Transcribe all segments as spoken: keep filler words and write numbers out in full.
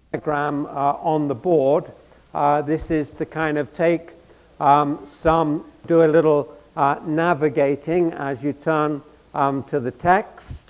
diagram uh, on the board. Uh, this is to kind of take um, some, do a little uh, navigating as you turn um, to the text.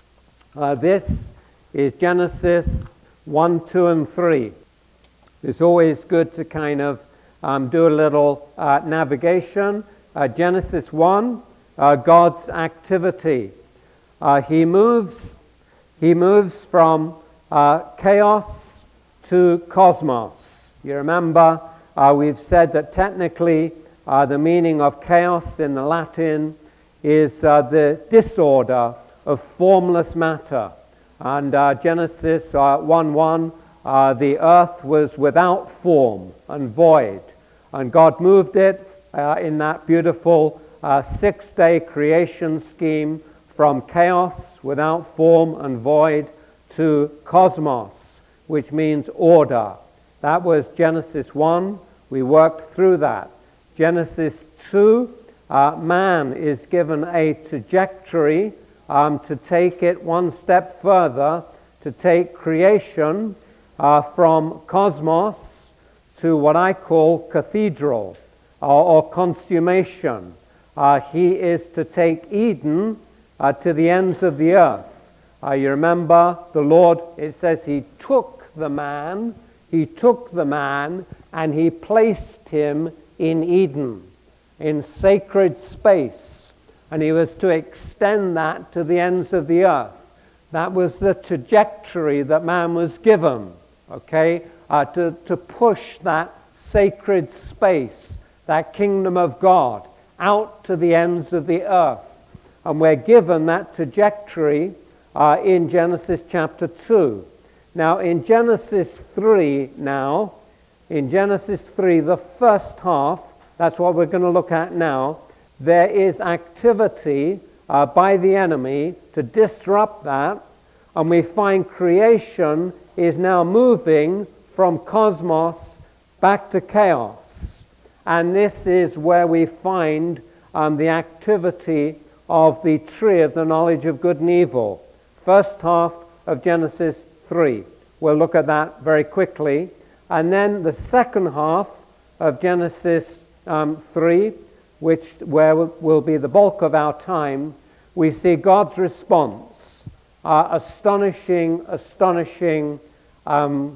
Uh, this is Genesis one, two, and three. It's always good to kind of um, do a little uh, navigation. Uh, Genesis one, uh, God's activity. Uh, he moves, he moves from uh, chaos to cosmos. You remember uh, we've said that technically uh, the meaning of chaos in the Latin is uh, the disorder of formless matter. And uh, Genesis uh, one one, uh, the earth was without form and void. And God moved it uh, in that beautiful uh, six-day creation scheme from chaos without form and void to cosmos, which means order. That was Genesis one. We worked through that. Genesis two, uh, man is given a trajectory um, to take it one step further, to take creation uh, from cosmos to what I call cathedral or, or consummation. Uh, he is to take Eden uh, to the ends of the earth. Uh, you remember the Lord, it says he took the man, he took the man and he placed him in Eden, in sacred space. And he was to extend that to the ends of the earth. That was the trajectory that man was given, okay, uh, to, to push that sacred space, that kingdom of God, out to the ends of the earth. And we're given that trajectory uh, in Genesis chapter two. Now in Genesis three now, in Genesis three, the first half, that's what we're going to look at now, there is activity uh, by the enemy to disrupt that, and we find creation is now moving from cosmos back to chaos. And this is where we find um, the activity of the tree of the knowledge of good and evil. First half of Genesis three. We'll look at that very quickly. And then the second half of Genesis um, three, which where will be the bulk of our time, we see God's response. Uh, astonishing, astonishing um,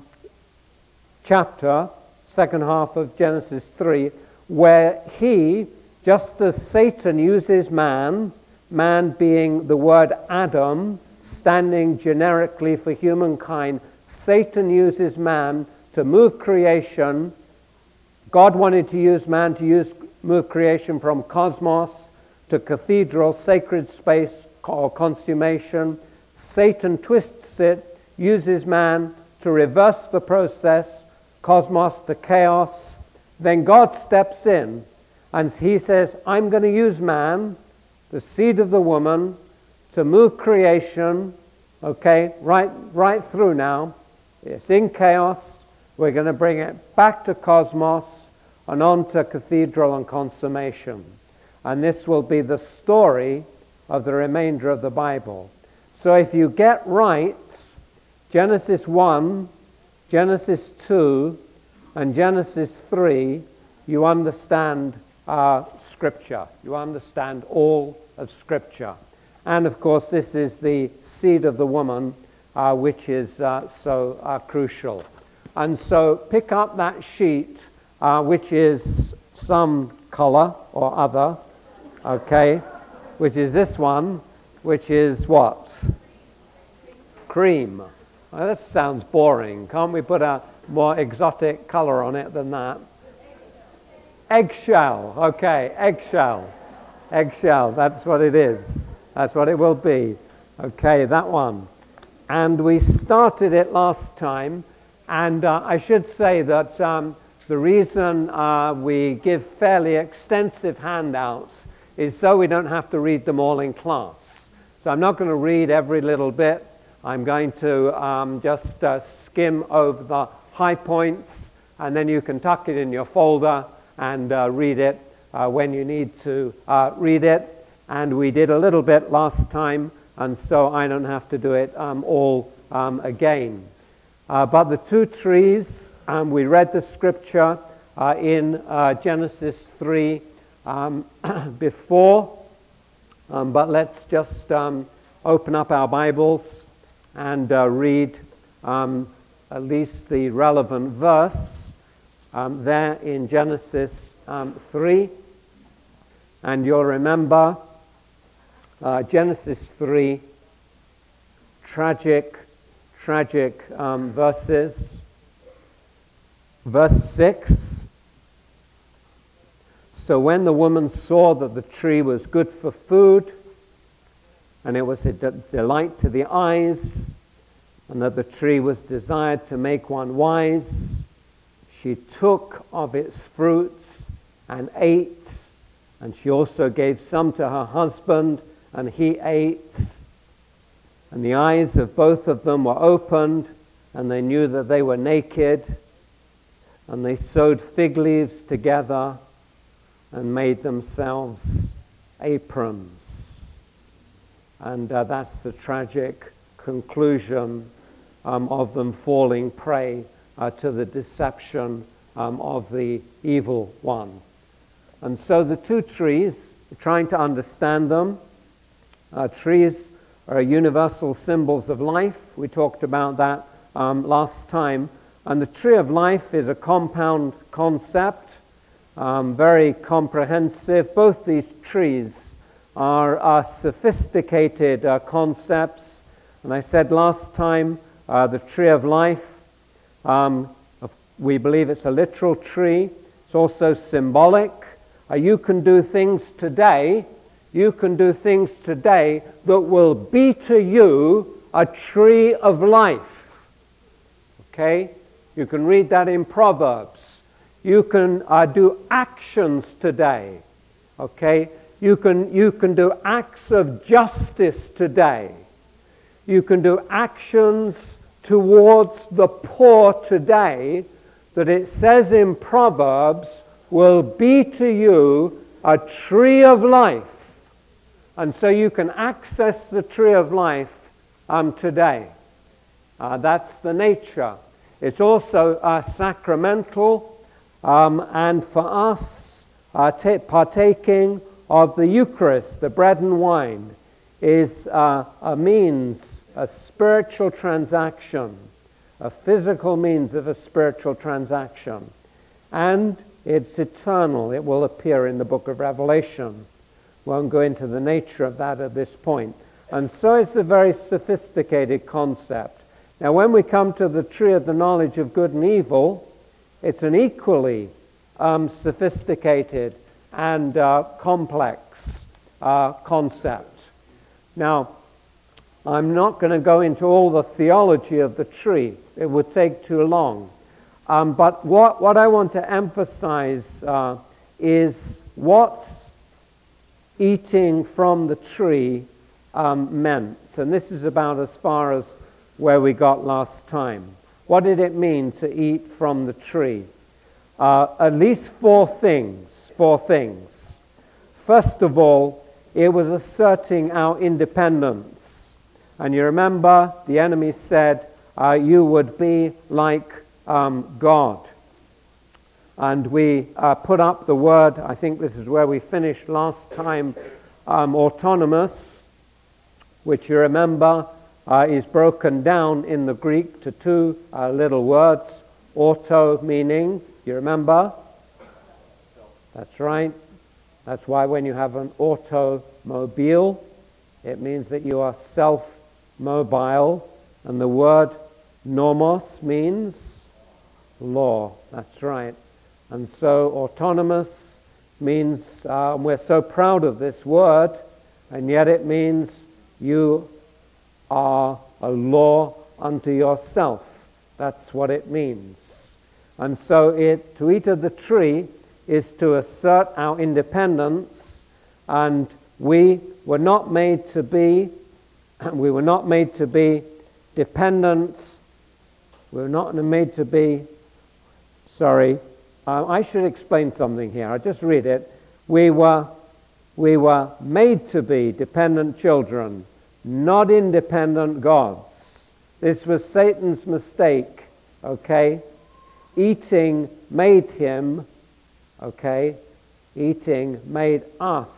chapter, second half of Genesis three, where he, just as Satan uses man, man being the word Adam, standing generically for humankind, Satan uses man to move creation. God wanted to use man to use move creation from cosmos to cathedral, sacred space, or consummation. Satan twists it, uses man to reverse the process, cosmos to chaos. Then God steps in and he says, I'm going to use man, the seed of the woman, to move creation, okay, right, right through now. It's in chaos. We're going to bring it back to cosmos and on to cathedral and consummation. And this will be the story of the remainder of the Bible. So if you get right Genesis one, Genesis two, and Genesis three, you understand uh, Scripture. You understand all of Scripture. And of course this is the seed of the woman, uh, which is uh, so uh, crucial. And so pick up that sheet, uh, which is some color or other, okay, which is this one, which is what? Cream. Well, that sounds boring. Can't we put a more exotic color on it than that? Eggshell. Okay, eggshell. Eggshell, that's what it is. That's what it will be. Okay, that one. And we started it last time, and uh, I should say that um, the reason uh, we give fairly extensive handouts is so we don't have to read them all in class. So I'm not going to read every little bit. I'm going to um, just uh, skim over the high points, and then you can tuck it in your folder and uh, read it uh, when you need to uh, read it. And we did a little bit last time, and so I don't have to do it um, all um, again. Uh, but the two trees, um, we read the scripture uh, in uh, Genesis three um, before, um, but let's just um, open up our Bibles and uh, read um, at least the relevant verse um, there in Genesis um, three. And you'll remember uh, Genesis three, tragic, tragic um, verses. Verse six, so when the woman saw that the tree was good for food, and it was a de- delight to the eyes, and that the tree was desired to make one wise, she took of its fruits and ate, and she also gave some to her husband, and he ate. And the eyes of both of them were opened, and they knew that they were naked, and they sewed fig leaves together and made themselves aprons. And uh, that's the tragic conclusion um, of them falling prey uh, to the deception um, of the evil one. And so the two trees, trying to understand them, uh, trees are universal symbols of life. We talked about that um, last time. And the tree of life is a compound concept, um, very comprehensive. Both these trees are, are sophisticated uh, concepts. And I said last time, uh, the tree of life, um, we believe it's a literal tree. It's also symbolic. Uh, you can do things today, you can do things today that will be to you a tree of life. Okay? You can read that in Proverbs. You can uh, do actions today. Okay? You can, you can do acts of justice today. You can do actions towards the poor today that it says in Proverbs will be to you a tree of life. And so you can access the tree of life um, today. Uh, that's the nature. It's also uh, sacramental, um, and for us, uh, t- partaking of the Eucharist, the bread and wine, is uh, a means, a spiritual transaction, a physical means of a spiritual transaction. And it's eternal. It will appear in the book of Revelation. Won't go into the nature of that at this point. And so it's a very sophisticated concept. Now, when we come to the tree of the knowledge of good and evil, it's an equally um, sophisticated and uh, complex uh, concept. Now, I'm not going to go into all the theology of the tree. It would take too long. Um, but what, what I want to emphasize uh, is what's eating from the tree um, meant. And this is about as far as where we got last time. What did it mean to eat from the tree? Uh, at least four things. Four things. First of all, it was asserting our independence. And you remember the enemy said, uh, you would be like um, God. And we uh, put up the word, I think this is where we finished last time, um, autonomous, which you remember Uh, is broken down in the Greek to two uh, little words. Auto meaning, you remember? That's right. That's why when you have an automobile, it means that you are self-mobile. And the word nomos means law. That's right. And so autonomous means, uh, we're so proud of this word, and yet it means you are a law unto yourself. That's what it means. And so it, to eat of the tree is to assert our independence, and we were not made to be, we were not made to be dependent, we were not made to be, sorry, uh, I should explain something here. I'll just read it. We were, we were made to be dependent children, not independent gods. This was Satan's mistake, okay? Eating made him, okay? Eating made us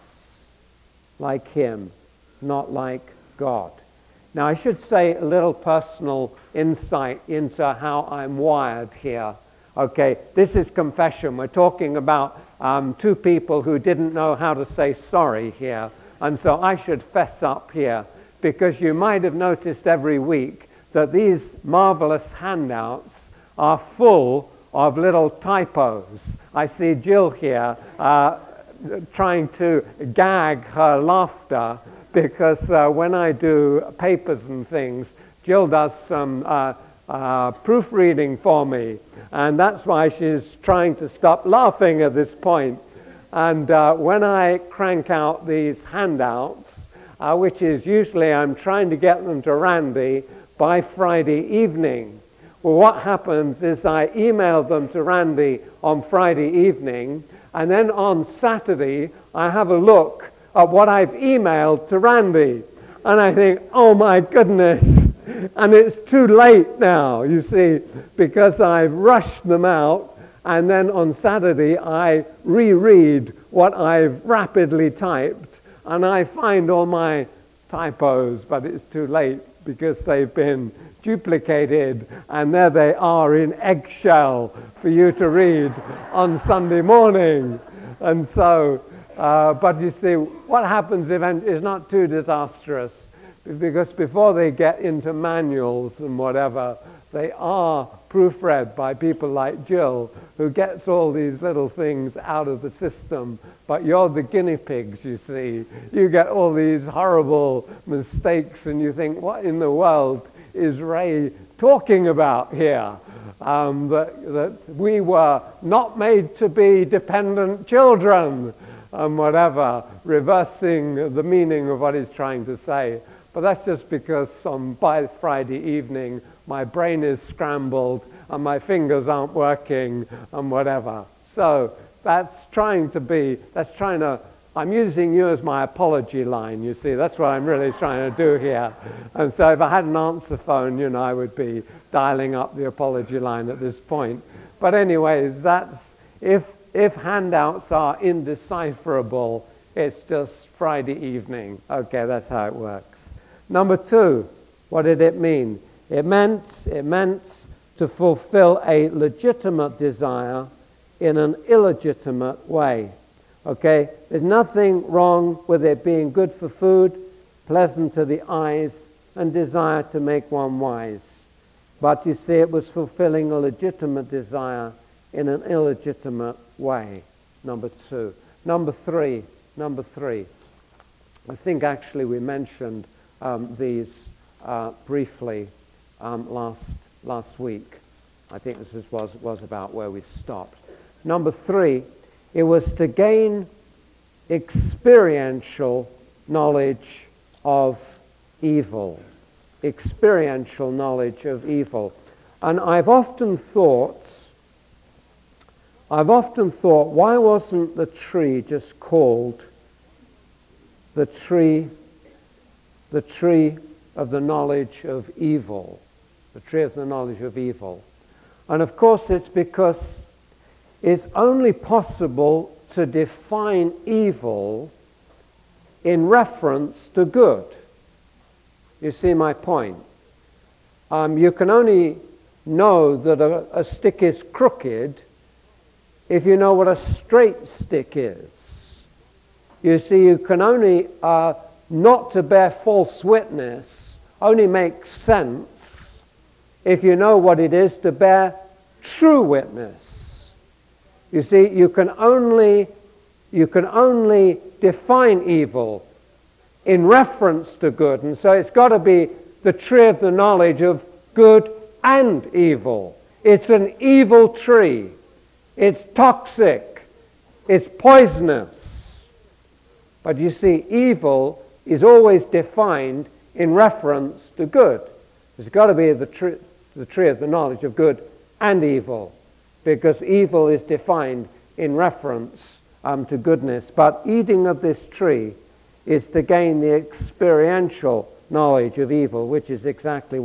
like him, not like God. Now, I should say a little personal insight into how I'm wired here. Okay, this is confession. We're talking about um, two people who didn't know how to say sorry here. And so I should fess up here, because you might have noticed every week that these marvelous handouts are full of little typos. I see Jill here uh, trying to gag her laughter, because uh, when I do papers and things, Jill does some uh, uh, proofreading for me, and that's why she's trying to stop laughing at this point. And uh, when I crank out these handouts, uh, which is usually I'm trying to get them to Randy by Friday evening, well, what happens is I email them to Randy on Friday evening, and then on Saturday I have a look at what I've emailed to Randy, and I think, oh my goodness, and it's too late now, you see, because I've rushed them out, and then on Saturday I reread what I've rapidly typed, and I find all my typos, but it's too late because they've been duplicated, and there they are in eggshell for you to read on Sunday morning. And so, uh, but you see, what happens event is not too disastrous, because before they get into manuals and whatever, they are proofread by people like Jill, who gets all these little things out of the system. But you're the guinea pigs, you see. You get all these horrible mistakes, and you think, what in the world is Ray talking about here? Um, that, that we were not made to be dependent children, and whatever, reversing the meaning of what he's trying to say. But that's just because on by Friday evening, my brain is scrambled and my fingers aren't working and whatever. So that's trying to be, that's trying to, I'm using you as my apology line, you see. That's what I'm really trying to do here. And so if I had an answer phone, you know, I would be dialing up the apology line at this point. But anyways, that's, if, if handouts are indecipherable, it's just Friday evening. Okay, that's how it works. Number two, what did it mean? It meant, it meant to fulfill a legitimate desire in an illegitimate way. Okay? There's nothing wrong with it being good for food, pleasant to the eyes, and desire to make one wise. But you see, it was fulfilling a legitimate desire in an illegitimate way. Number two. Number three. Number three. I think actually we mentioned um, these uh, briefly um, last last week. I think this is, was was about where we stopped. Number three, it was to gain experiential knowledge of evil. Experiential knowledge of evil. And I've often thought, I've often thought, why wasn't the tree just called the tree, the tree of the knowledge of evil? The tree of the knowledge of evil. And of course it's because it's only possible to define evil in reference to good. You see my point? Um, you can only know that a, a stick is crooked if you know what a straight stick is. You see, you can only, uh, not to bear false witness, only makes sense if you know what it is to bear true witness. You see, you can only, you can only define evil in reference to good, and so it's got to be the tree of the knowledge of good and evil. It's an evil tree. It's toxic. It's poisonous. But you see, evil is always defined in reference to good. It's got to be the, tr- the tree of the knowledge of good and evil, because evil is defined in reference um, to goodness. But eating of this tree is to gain the experiential knowledge of evil, which is exactly what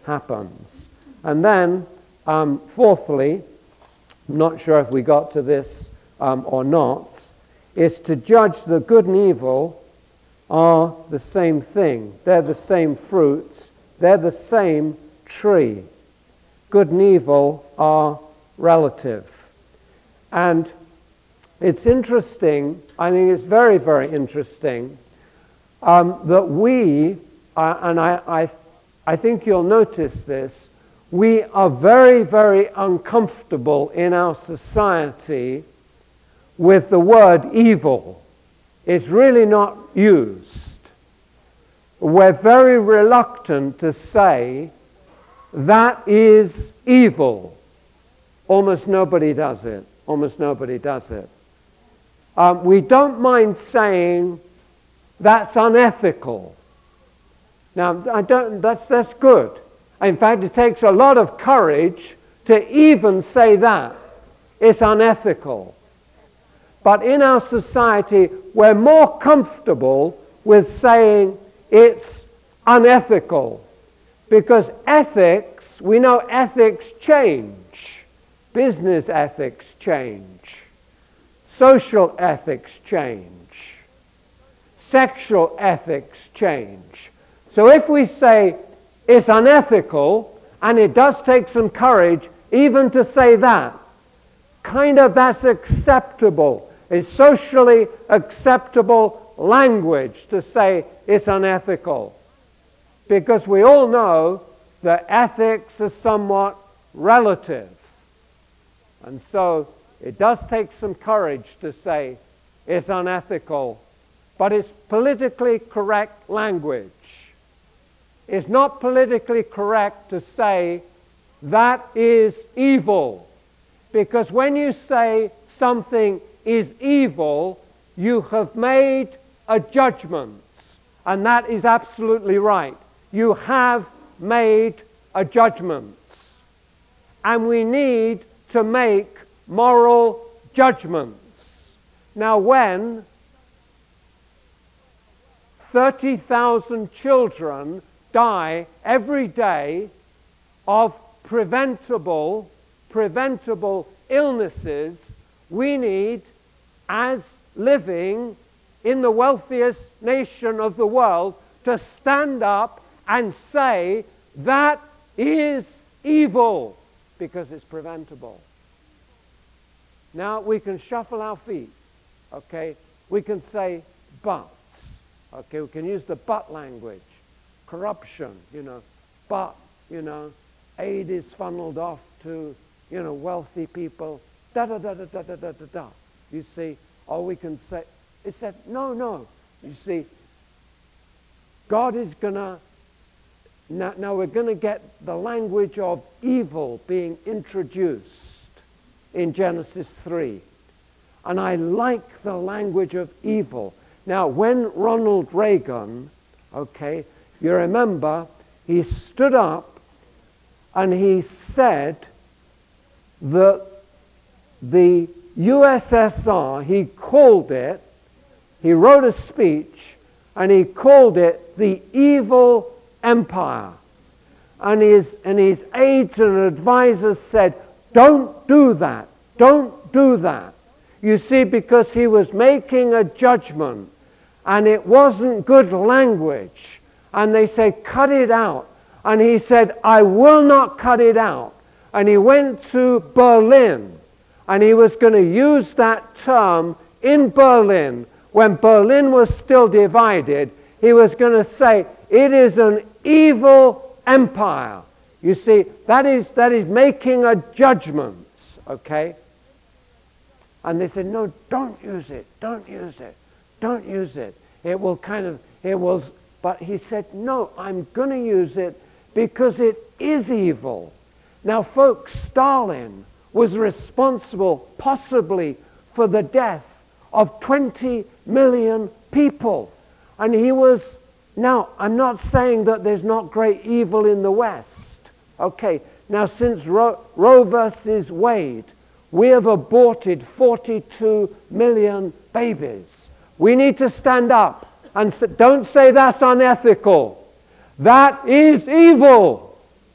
happens. And then, um, fourthly, I'm not sure if we got to this um, or not, is to judge the good and evil are the same thing. They're the same fruits. They're the same tree. Good and evil are relative. And it's interesting, I think it's very, very interesting, um, that we, uh, and I, I, I think you'll notice this, we are very, very uncomfortable in our society with the word evil. It's really not used. We're very reluctant to say that is evil. Almost nobody does it. Almost nobody does it. Um, we don't mind saying that's unethical. Now, I don't, that's, that's good. In fact, it takes a lot of courage to even say that. It's unethical. But in our society, we're more comfortable with saying it's unethical. Because ethics, we know ethics change. Business ethics change. Social ethics change. Sexual ethics change. So if we say it's unethical, and it does take some courage even to say that, kind of that's acceptable. It's socially acceptable language to say it's unethical. Because we all know that ethics are somewhat relative. And so it does take some courage to say it's unethical, but it's politically correct language. It's not politically correct to say that is evil. Because when you say something is evil, you have made a judgment. And that is absolutely right. You have made a judgment. And we need to make moral judgments. Now when thirty thousand children die every day of preventable, preventable illnesses, we need, as living in the wealthiest nation of the world, to stand up and say that is evil because it's preventable. Now we can shuffle our feet, okay? We can say buts, okay? We can use the but language. Corruption, you know, but, you know, aid is funneled off to, you know, wealthy people, da da da da da da da da da. You see, or we can say, it said, no, no. You see, God is gonna, now, now we're gonna get the language of evil being introduced in Genesis three. And I like the language of evil. Now, when Ronald Reagan, okay, you remember, he stood up and he said that the U S S R, he called it, he wrote a speech, and he called it the evil empire. And his, and his aides and advisors said, don't do that, don't do that. You see, because he was making a judgment, and it wasn't good language. And they said, cut it out. And he said, I will not cut it out. And he went to Berlin, and he was going to use that term in Berlin. When Berlin was still divided, he was going to say, it is an evil empire. You see, that is, that is making a judgment, okay? And they said, no, don't use it, don't use it, don't use it. It will kind of, it will, but he said, no, I'm going to use it because it is evil. Now, folks, Stalin was responsible possibly for the death of twenty million people. And he was, now, I'm not saying that there's not great evil in the West. Okay, now since Roe, Roe versus Wade, we have aborted forty-two million babies. We need to stand up and say, don't say that's unethical. That is evil.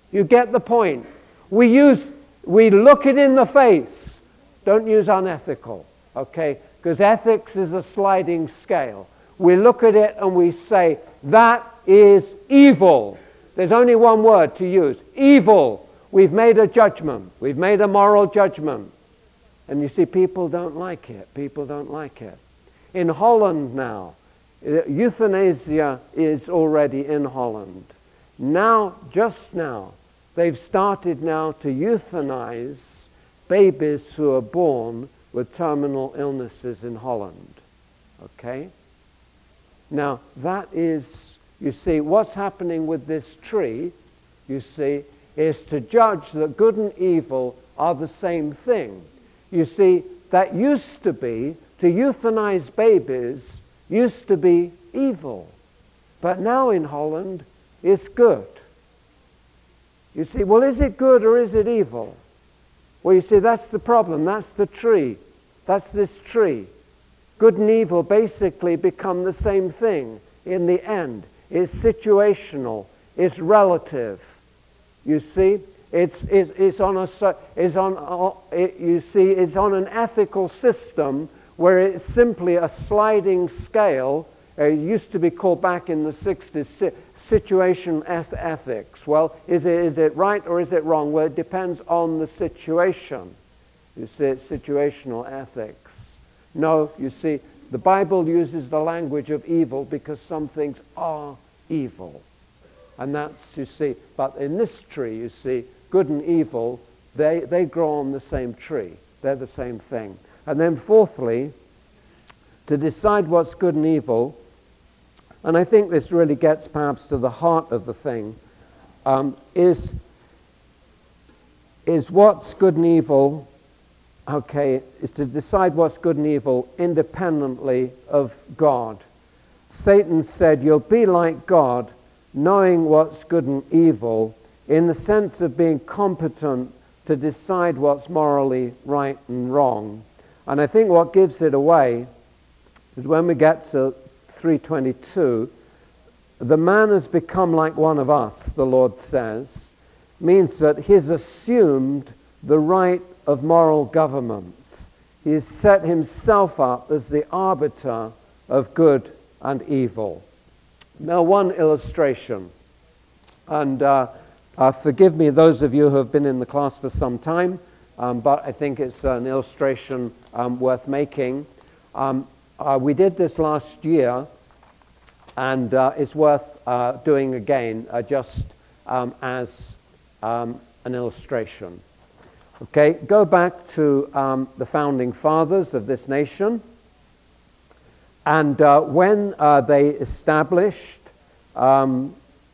You get the point. We use, we look it in the face. Don't use unethical, okay? Because ethics is a sliding scale. We look at it and we say, that is evil. There's only one word to use, evil. We've made a judgment. We've made a moral judgment. And you see, people don't like it. People don't like it. In Holland now, euthanasia is already in Holland. Now, just now, they've started now to euthanize babies who are born with terminal illnesses in Holland. Okay? Now, that is, you see, what's happening with this tree, you see, is to judge that good and evil are the same thing. You see, that used to be, to euthanize babies, used to be evil. But now in Holland, it's good. You see, well, is it good or is it evil? Well, you see, that's the problem. That's the tree. That's this tree. Good and evil basically become the same thing in the end. It's situational. It's relative. You see, it's, it's, it's on a, it's on, uh, it, you see, it's on an ethical system where it's simply a sliding scale. Uh, it used to be called back in the sixties si- situation ethics. Well, is it, is it right or is it wrong? Well, it depends on the situation. You see, it's situational ethics. No, you see, the Bible uses the language of evil because some things are evil. And that's, you see, but in this tree, you see, good and evil, they, they grow on the same tree. They're the same thing. And then fourthly, to decide what's good and evil, and I think this really gets perhaps to the heart of the thing, um, is, is what's good and evil, okay, is to decide what's good and evil independently of God. Satan said, you'll be like God, knowing what's good and evil, in the sense of being competent to decide what's morally right and wrong. And I think what gives it away is when we get to three twenty-two, the man has become like one of us, the Lord says, means that he's assumed the right of moral governments. He has set himself up as the arbiter of good and evil. Now, one illustration, and uh, uh, forgive me those of you who have been in the class for some time, um, but I think it's an illustration um, worth making. Um, uh, we did this last year, and uh, it's worth uh, doing again, uh, just um, as um, an illustration. Okay, go back to um, the founding fathers of this nation. And uh, when uh, they established um,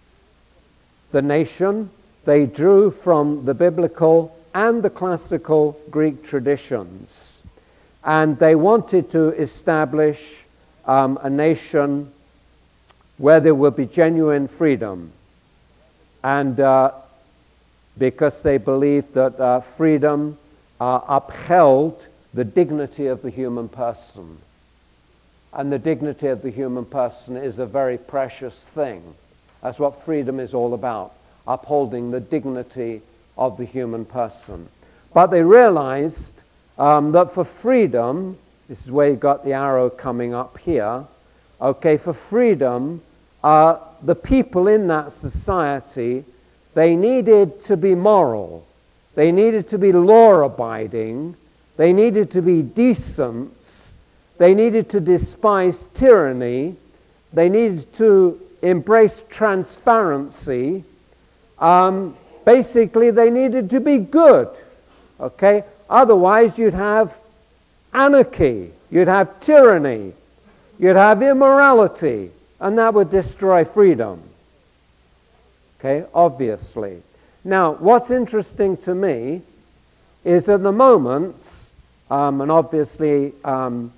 the nation, they drew from the biblical and the classical Greek traditions. And they wanted to establish um, a nation where there would be genuine freedom. And uh, because they believed that uh, freedom uh, upheld the dignity of the human person. And the dignity of the human person is a very precious thing. That's what freedom is all about, upholding the dignity of the human person. But they realized um, that for freedom, this is where you got the arrow coming up here, okay, for freedom, uh, the people in that society, they needed to be moral. They needed to be law-abiding. They needed to be decent. They needed to despise tyranny. They needed to embrace transparency. Um, basically, they needed to be good. Okay? Otherwise, you'd have anarchy. You'd have tyranny. You'd have immorality. And that would destroy freedom. Okay? Obviously. Now, what's interesting to me is at the moment, um, and obviously, um,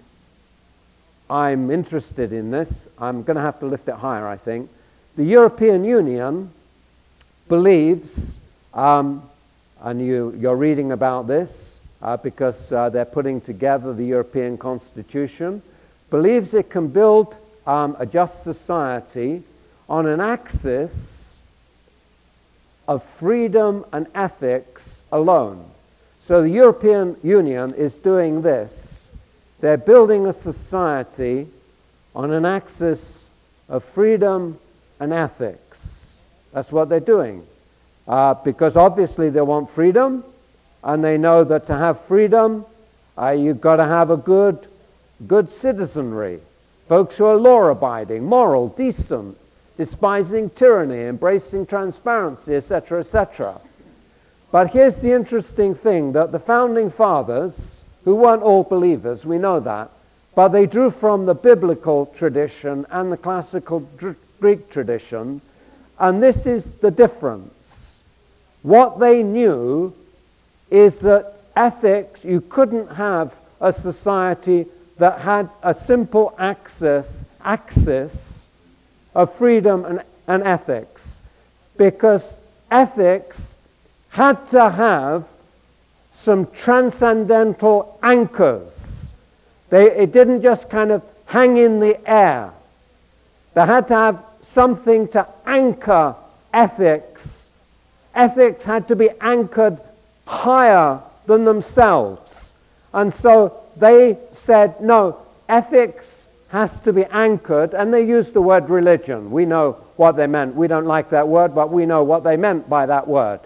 I'm interested in this. I'm going to have to lift it higher, I think. The European Union believes, um, and you, you're reading about this uh, because uh, they're putting together the European Constitution, believes it can build um, a just society on an axis of freedom and ethics alone. So the European Union is doing this. They're building a society on an axis of freedom and ethics. That's what they're doing. Uh, because obviously they want freedom, and they know that to have freedom, uh, you've got to have a good, good citizenry. Folks who are law-abiding, moral, decent, despising tyranny, embracing transparency, et cetera, et cetera. But here's the interesting thing, that the founding fathers, who weren't all believers, we know that, but they drew from the biblical tradition and the classical dr- Greek tradition, and this is the difference. What they knew is that ethics, you couldn't have a society that had a simple axis, axis of freedom and, and ethics, because ethics had to have some transcendental anchors. They, it didn't just kind of hang in the air. They had to have something to anchor ethics. Ethics had to be anchored higher than themselves. And so they said, no, ethics has to be anchored, and they used the word religion. We know what they meant. We don't like that word, but we know what they meant by that word.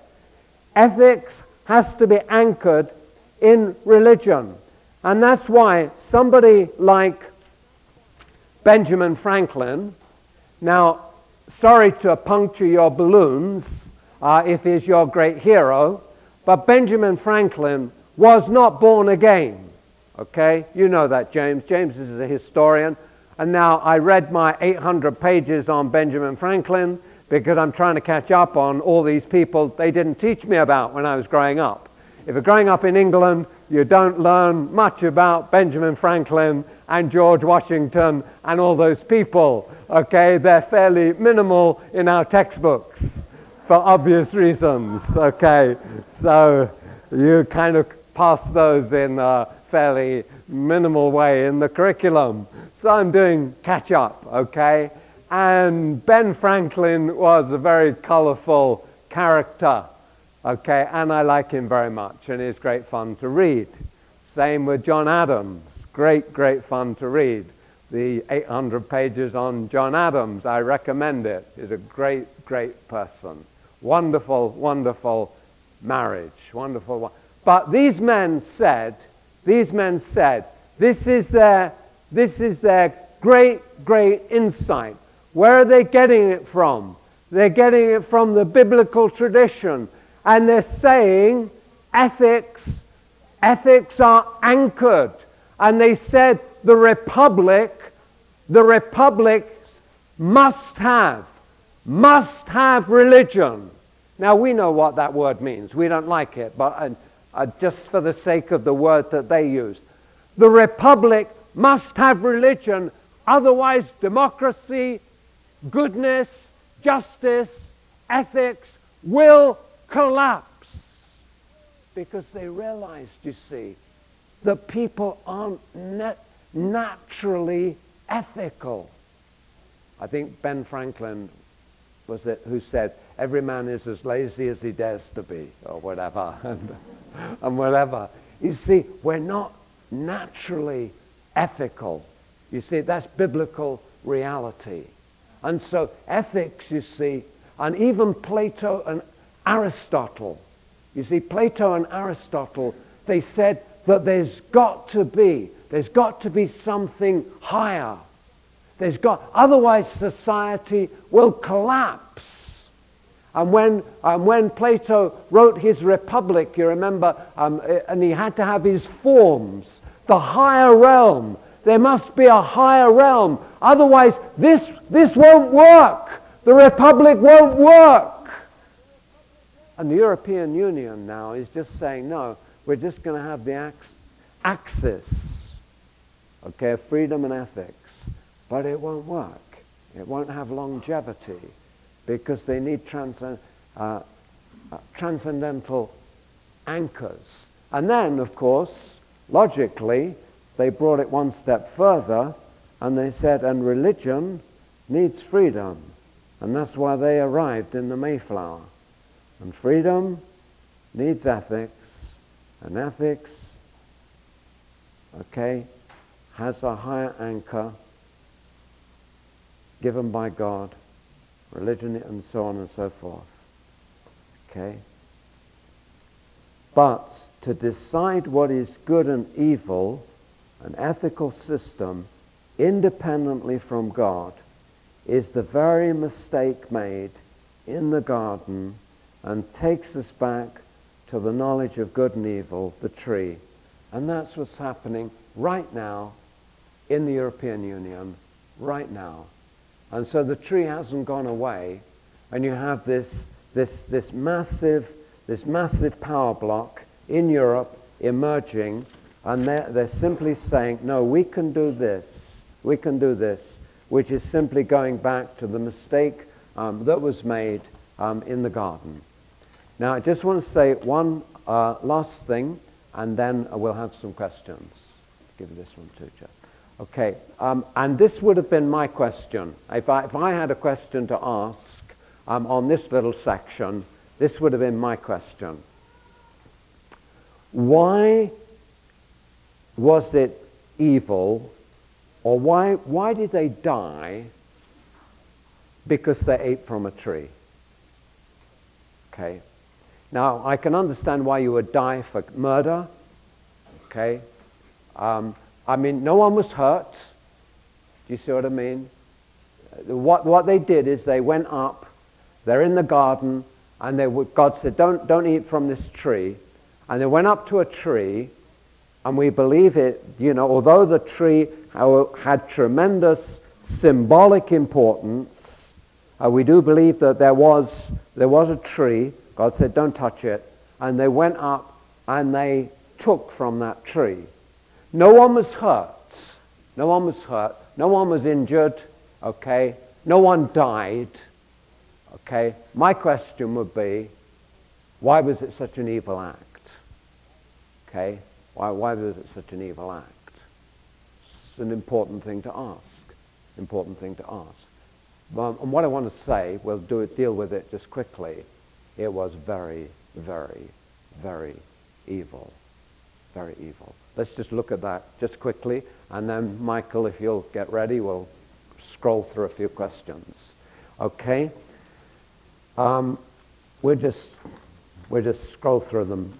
Ethics has to be anchored in religion. And that's why somebody like Benjamin Franklin, now, sorry to puncture your balloons uh, if he's your great hero, but Benjamin Franklin was not born again. Okay? You know that, James. James is a historian. And now I read my eight hundred pages on Benjamin Franklin because I'm trying to catch up on all these people they didn't teach me about when I was growing up. If you're growing up in England, you don't learn much about Benjamin Franklin and George Washington and all those people. Okay? They're fairly minimal in our textbooks for obvious reasons. Okay? So you kind of pass those in a fairly minimal way in the curriculum. So I'm doing catch up, okay? And Ben Franklin was a very colorful character, okay? And I like him very much, and he's great fun to read. Same with John Adams. Great, great fun to read. The eight hundred pages on John Adams, I recommend it. He's a great, great person. Wonderful, wonderful marriage. Wonderful. But these men said, these men said, this is their, this is their great, great insight. Where are they getting it from? They're getting it from the biblical tradition. And they're saying ethics, ethics are anchored. And they said the republic, the republic must have, must have religion. Now we know what that word means. We don't like it, but uh, uh, just for the sake of the word that they used. The republic must have religion, otherwise democracy, goodness, justice, ethics will collapse. Because they realized, you see, that people aren't nat- naturally ethical. I think Ben Franklin was it who said, every man is as lazy as he dares to be, or whatever, and, and whatever. You see, we're not naturally ethical. You see, that's biblical reality. And so ethics, you see, and even Plato and Aristotle, you see, Plato and Aristotle, they said that there's got to be, there's got to be something higher. There's got, otherwise society will collapse. And when, um, when Plato wrote his Republic, you remember, um, and he had to have his forms, the higher realm. There must be a higher realm. Otherwise, this, this won't work. The Republic won't work. And the European Union now is just saying, no, we're just going to have the ax- axis, okay, of freedom and ethics. But it won't work. It won't have longevity because they need transcend, uh, uh, transcendental anchors. And then, of course, logically, they brought it one step further and they said, and religion needs freedom. And that's why they arrived in the Mayflower. And freedom needs ethics, and ethics, okay, has a higher anchor given by God, religion, and so on and so forth. Okay? But to decide what is good and evil, an ethical system, independently from God, is the very mistake made in the garden and takes us back to the knowledge of good and evil, the tree. And that's what's happening right now in the European Union, right now. And so the tree hasn't gone away, and you have this, this, this massive, this massive power block in Europe emerging, and they're, they're simply saying, no, we can do this, we can do this, which is simply going back to the mistake um, that was made um, in the garden. Now, I just want to say one uh, last thing, and then we'll have some questions. Give you this one too, Jeff. Okay, um, and this would have been my question. If I, if I had a question to ask um, on this little section, this would have been my question. Why was it evil, or why, why did they die because they ate from a tree? Okay. Now, I can understand why you would die for murder. Okay. Um, I mean, no one was hurt. Do you see what I mean? What, what they did is they went up, they're in the garden, and they would, God said, don't, don't eat from this tree. And they went up to a tree, and we believe it, you know, although the tree had tremendous symbolic importance, uh, we do believe that there was, there was a tree. God said, don't touch it. And they went up, and they took from that tree. No one was hurt. No one was hurt. No one was injured. Okay. No one died. Okay. My question would be, why was it such an evil act? Okay. Why, why was it such an evil act? It's an important thing to ask. Important thing to ask. Um, and what I want to say, we'll do it, deal with it just quickly. It was very, very, very evil. Very evil. Let's just look at that just quickly, and then Michael, if you'll get ready, we'll scroll through a few questions. Okay? Um, we'll just we'll just scroll through them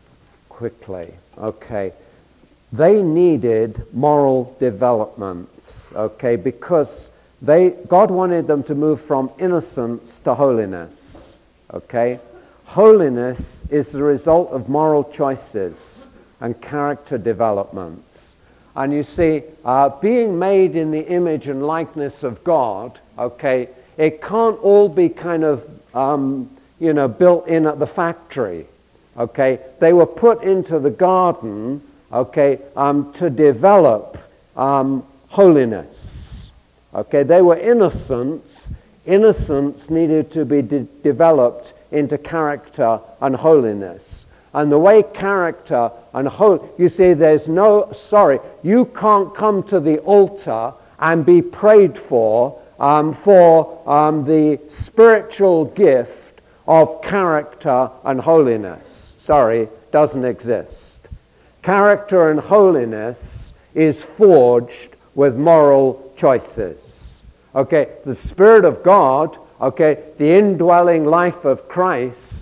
quickly. Okay. They needed moral developments, okay, because they God wanted them to move from innocence to holiness. Okay? Holiness is the result of moral choices and character developments. And you see, uh, being made in the image and likeness of God, okay, it can't all be kind of, um, you know, built in at the factory, okay. They were put into the garden, okay, um, to develop um, holiness, okay. They were innocents. Innocence needed to be de- developed into character and holiness. And the way character and holy, you see, there's no, sorry, you can't come to the altar and be prayed for um, for um, the spiritual gift of character and holiness. Sorry, doesn't exist. Character and holiness is forged with moral choices. Okay, the Spirit of God, okay, the indwelling life of Christ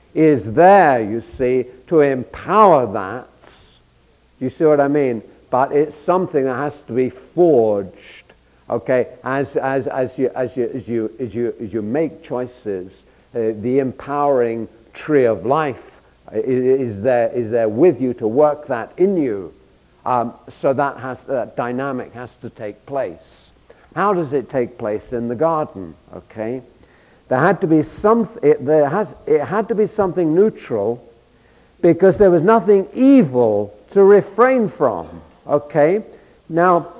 is there, you see, to empower that. You see what I mean? But it's something that has to be forged, okay, as as as you as you as you as you as you make choices. Uh, the empowering tree of life is, is there is there with you to work that in you. Um, so that has that dynamic has to take place. How does it take place in the garden? Okay. There had to be some. It, there has. It had to be something neutral, because there was nothing evil to refrain from. Okay. Now,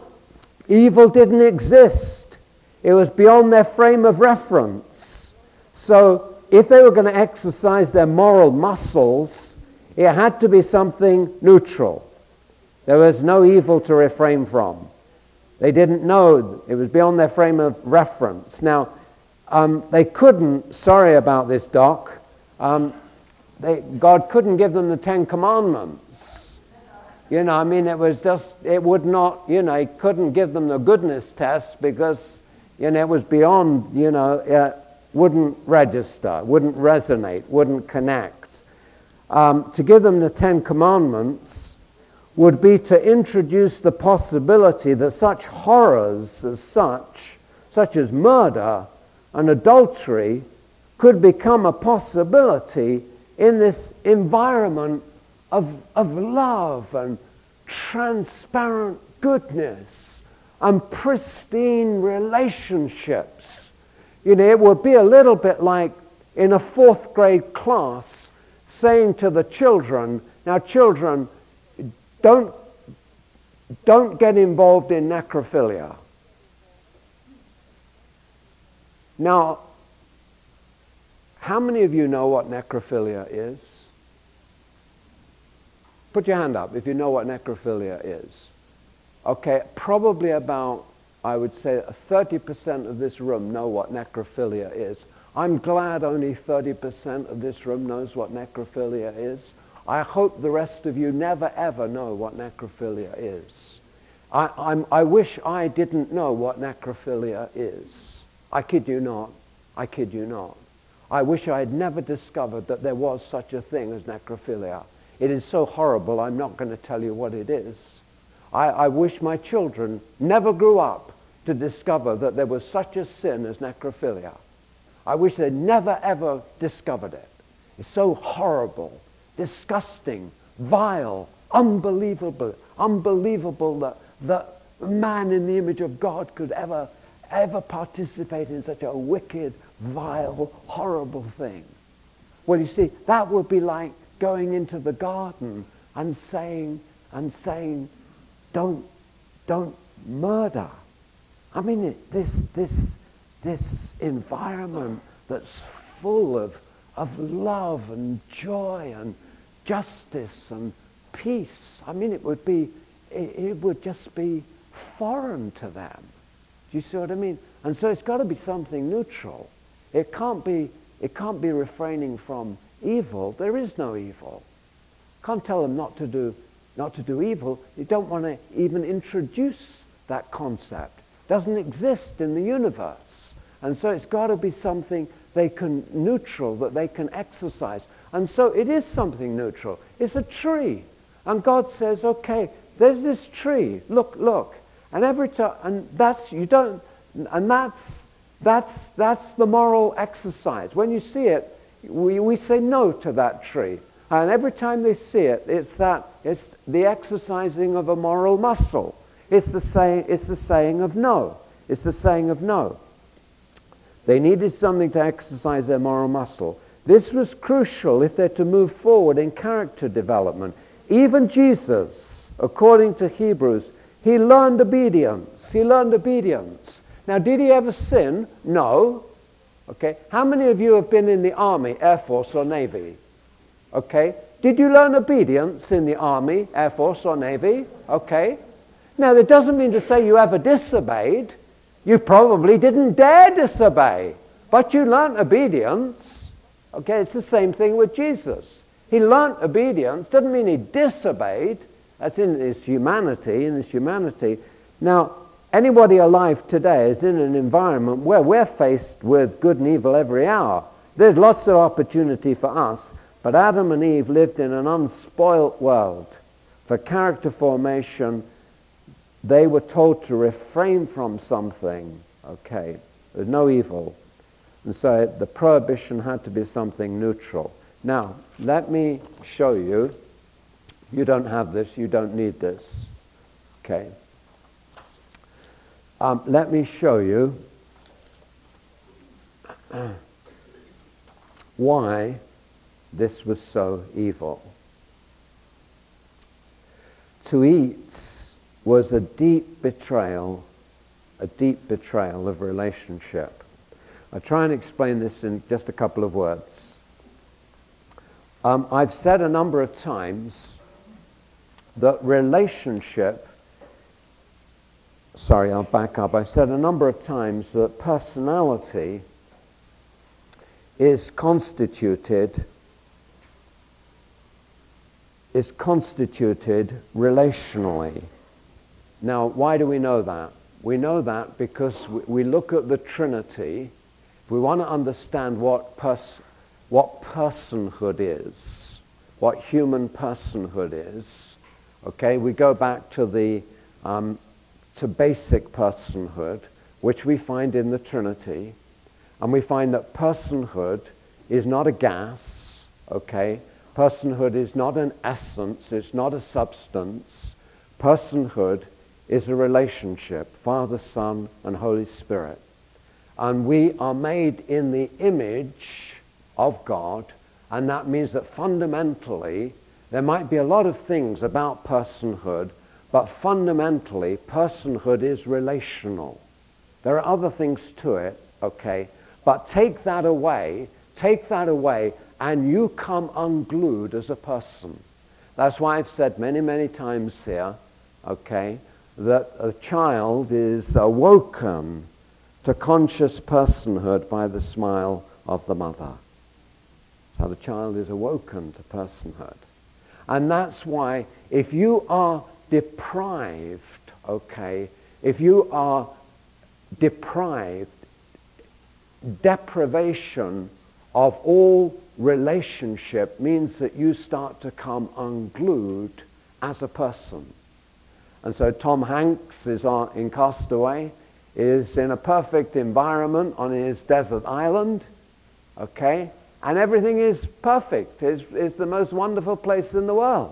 evil didn't exist. It was beyond their frame of reference. So, if they were going to exercise their moral muscles, it had to be something neutral. There was no evil to refrain from. They didn't know. It was beyond their frame of reference. Now. Um, they couldn't, sorry about this, Doc, Um, they, God couldn't give them the Ten Commandments. You know, I mean, it was just, it would not, you know, he couldn't give them the goodness test because, you know, it was beyond, you know, it wouldn't register, wouldn't resonate, wouldn't connect. Um, to give them the Ten Commandments would be to introduce the possibility that such horrors as such, such as murder and adultery, could become a possibility in this environment of, of love and transparent goodness and pristine relationships. You know, it would be a little bit like in a fourth grade class saying to the children, now children, don't, don't get involved in necrophilia. Now, how many of you know what necrophilia is? Put your hand up if you know what necrophilia is. Okay, probably about, I would say, thirty percent of this room know what necrophilia is. I'm glad only thirty percent of this room knows what necrophilia is. I hope the rest of you never ever know what necrophilia is. I, I'm, I wish I didn't know what necrophilia is. I kid you not. I kid you not. I wish I had never discovered that there was such a thing as necrophilia. It is so horrible, I'm not going to tell you what it is. I, I wish my children never grew up to discover that there was such a sin as necrophilia. I wish they'd never ever discovered it. It's so horrible, disgusting, vile, unbelievable, unbelievable that, that man in the image of God could ever, ever participate in such a wicked, vile, horrible thing. Well, you see, that would be like going into the garden and saying, and saying, don't, don't murder. I mean, it, this, this, this environment that's full of, of love and joy and justice and peace. I mean, it would be, it, it would just be foreign to them. Do you see what I mean? And so it's got to be something neutral. It can't be, it can't be refraining from evil. There is no evil. Can't tell them not to do, not to do evil. You don't want to even introduce that concept. It doesn't exist in the universe. And so it's got to be something they can, neutral, that they can exercise. And so it is something neutral. It's a tree. And God says, okay, there's this tree. Look, look. And every time, and that's, you don't, and that's, that's, that's the moral exercise. When you see it, we, we say no to that tree. And every time they see it, it's that, it's the exercising of a moral muscle. It's the saying, it's the saying of no. It's the saying of no. They needed something to exercise their moral muscle. This was crucial if they're to move forward in character development. Even Jesus, according to Hebrews, he learned obedience. He learned obedience. Now, did he ever sin? No. Okay. How many of you have been in the Army, Air Force, or Navy? Okay. Did you learn obedience in the Army, Air Force, or Navy? Okay. Now, that doesn't mean to say you ever disobeyed. You probably didn't dare disobey, but you learned obedience. Okay, it's the same thing with Jesus. He learned obedience. Doesn't mean he disobeyed. That's in his humanity, in his humanity. Now, anybody alive today is in an environment where we're faced with good and evil every hour. There's lots of opportunity for us, but Adam and Eve lived in an unspoilt world. For character formation, they were told to refrain from something. Okay, there's no evil. And so the prohibition had to be something neutral. Now, let me show you. You don't have this, you don't need this. Okay. Um, let me show you why this was so evil. To eat was a deep betrayal, a deep betrayal of relationship. I'll try and explain this in just a couple of words. Um, I've said a number of times that relationship, sorry, I'll back up. I've said a number of times that personality is constituted is constituted relationally. Now, why do we know that? We know that because we look at the Trinity. If we want to understand what pers- what personhood is, what human personhood is, okay, we go back to the um, to basic personhood, which we find in the Trinity, and we find that personhood is not a gas, okay? Personhood is not an essence, it's not a substance. Personhood is a relationship, Father, Son, and Holy Spirit. And we are made in the image of God, and that means that fundamentally there might be a lot of things about personhood, but fundamentally personhood is relational. There are other things to it, okay, but take that away, take that away, and you come unglued as a person. That's why I've said many, many times here, okay, that a child is awoken to conscious personhood by the smile of the mother. So the child is awoken to personhood. And that's why if you are deprived, okay, if you are deprived, deprivation of all relationship means that you start to come unglued as a person. And so Tom Hanks is on, in Castaway, is in a perfect environment on his desert island, okay, and everything is perfect. It's, it's the most wonderful place in the world.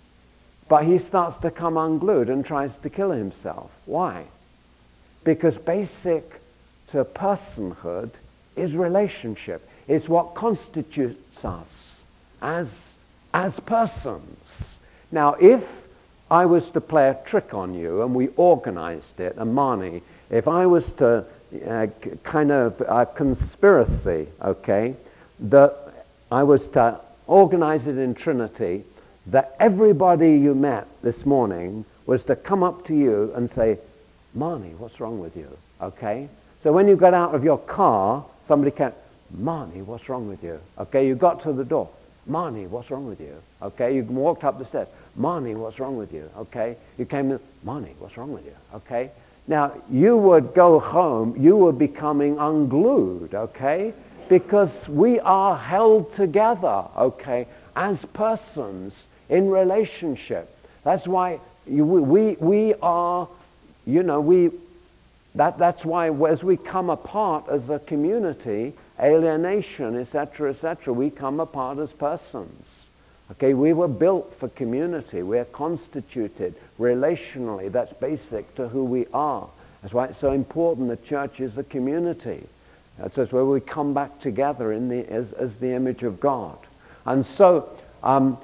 But he starts to come unglued and tries to kill himself. Why? Because basic to personhood is relationship. It's what constitutes us as, as persons. Now, if I was to play a trick on you and we organized it, and Marnie, if I was to uh, kind of a conspiracy, okay, that I was to organize it in Trinity, that everybody you met this morning was to come up to you and say, Marnie, what's wrong with you? Okay? So when you got out of your car, somebody came, Marnie, what's wrong with you? Okay, you got to the door. Marnie, what's wrong with you? Okay, you walked up the stairs. Marnie, what's wrong with you? Okay, you came in, Marnie, what's wrong with you? Okay, now you would go home, you were becoming unglued, okay, because we are held together, okay, as persons in relationship. That's why you, we, we are, you know, we, that, that's why as we come apart as a community, alienation, et cetera, et cetera, we come apart as persons. Okay, we were built for community. We are constituted relationally. That's basic to who we are. That's why it's so important the church is a community. That's where we come back together in the, as, as the image of God. And so, um,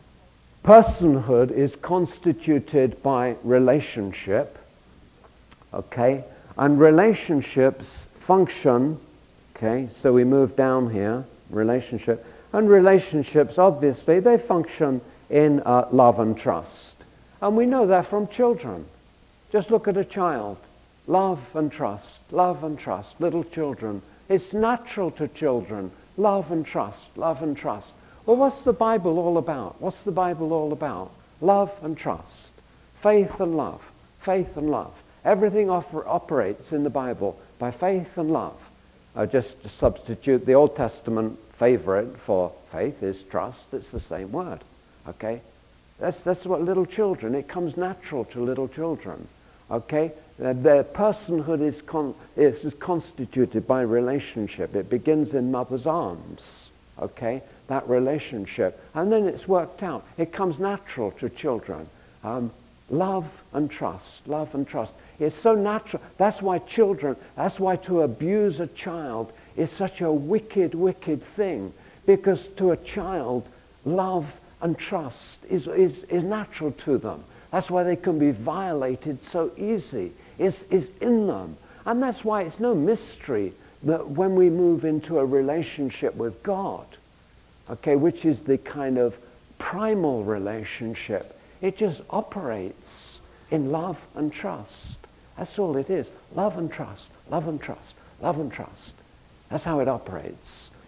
personhood is constituted by relationship, okay? And relationships function, okay, so we move down here, relationship. And relationships, obviously, they function in uh, love and trust. And we know that from children. Just look at a child. Love and trust, love and trust, little children. It's natural to children. Love and trust, love and trust. Well, what's the Bible all about? What's the Bible all about? Love and trust, faith and love, faith and love. Everything offer, operates in the Bible by faith and love. Uh, just to substitute the Old Testament favorite for faith is trust. It's the same word, okay? That's, that's what little children, it comes natural to little children, okay? Uh, their personhood is, con, is, is constituted by relationship. It begins in mother's arms, okay? That relationship. And then it's worked out. It comes natural to children. Um, love and trust, love and trust. It's so natural. That's why children, that's why to abuse a child is such a wicked, wicked thing. Because to a child, love and trust is, is, is natural to them. That's why they can be violated so easy. It's, it's in them. And that's why it's no mystery that when we move into a relationship with God, okay, which is the kind of primal relationship, it just operates in love and trust. That's all it is. Love and trust, love and trust, love and trust. That's how it operates.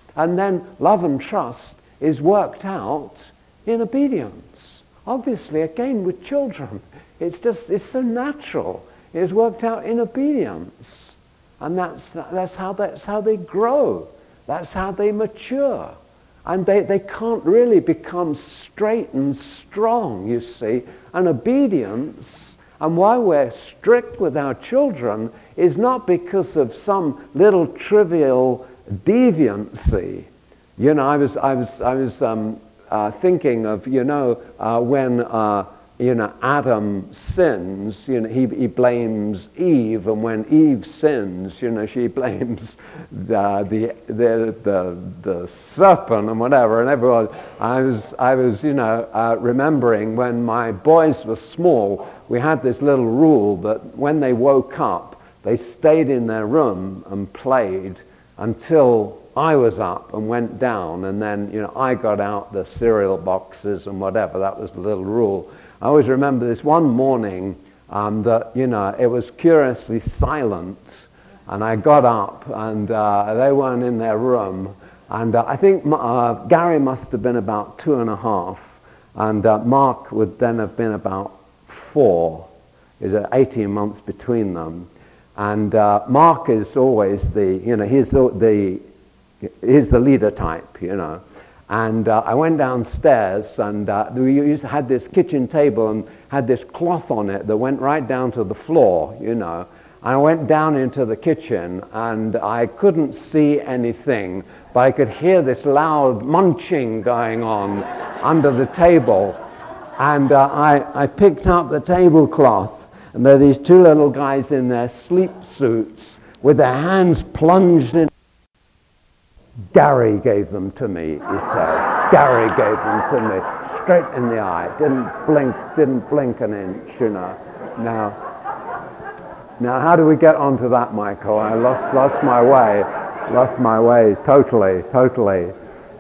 And then love and trust is worked out in obedience. Obviously, again, with children, it's just, it's so natural. It's worked out in obedience. And that's, that's, how, that's how they grow. That's how they mature. And they, they can't really become straight and strong, you see. And obedience, and why we're strict with our children, is not because of some little trivial deviancy. You know, I was, I was, I was um, uh, thinking of, you know, uh, when, uh, you know, Adam sins, you know, he, he blames Eve, and when Eve sins, you know, she blames the the the the, the serpent and whatever, and everyone. I was, I was, you know, uh, remembering when my boys were small, we had this little rule that when they woke up, they stayed in their room and played until I was up and went down, and then, you know, I got out the cereal boxes and whatever. That was the little rule. I always remember this one morning um, that, you know, it was curiously silent, and I got up, and uh, they weren't in their room, and uh, I think uh, Gary must have been about two and a half, and uh, Mark would then have been about four. There's eighteen months between them, and uh, Mark is always the, you know, he's the, the he's the leader type, you know. And uh, I went downstairs, and uh, we used to had this kitchen table and had this cloth on it that went right down to the floor, you know. I went down into the kitchen, and I couldn't see anything, but I could hear this loud munching going on under the table. And uh, I, I picked up the tablecloth, and there are these two little guys in their sleep suits with their hands plunged in. Gary gave them to me, he said. Gary gave them to me, straight in the eye. Didn't blink, didn't blink an inch, you know. Now, now, how do we get onto that, Michael? I lost, lost my way, lost my way, totally, totally.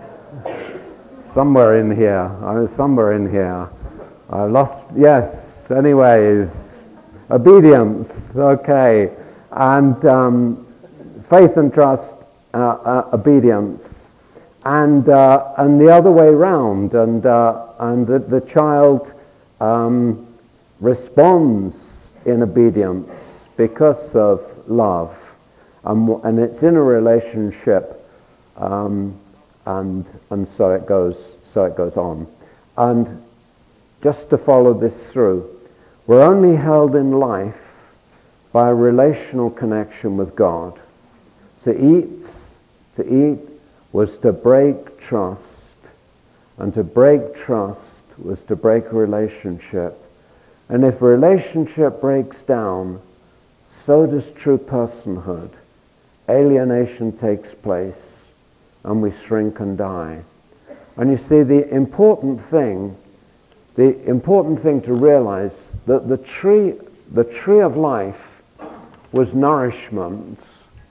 Somewhere in here, I was somewhere in here. I lost, yes, anyways, obedience, okay. And um, faith and trust, Uh, uh, obedience, and uh, and the other way round, and uh, and the, the child um, responds in obedience because of love, um, and it's in a relationship, um, and and so it goes, so it goes on, and just to follow this through, we're only held in life by a relational connection with God. To eat, to eat was to break trust, and to break trust was to break a relationship. And if a relationship breaks down, so does true personhood. Alienation takes place, and we shrink and die. And you see, the important thing, the important thing to realize that the tree, the tree of life was nourishment.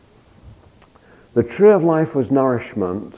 The tree of life was nourishment,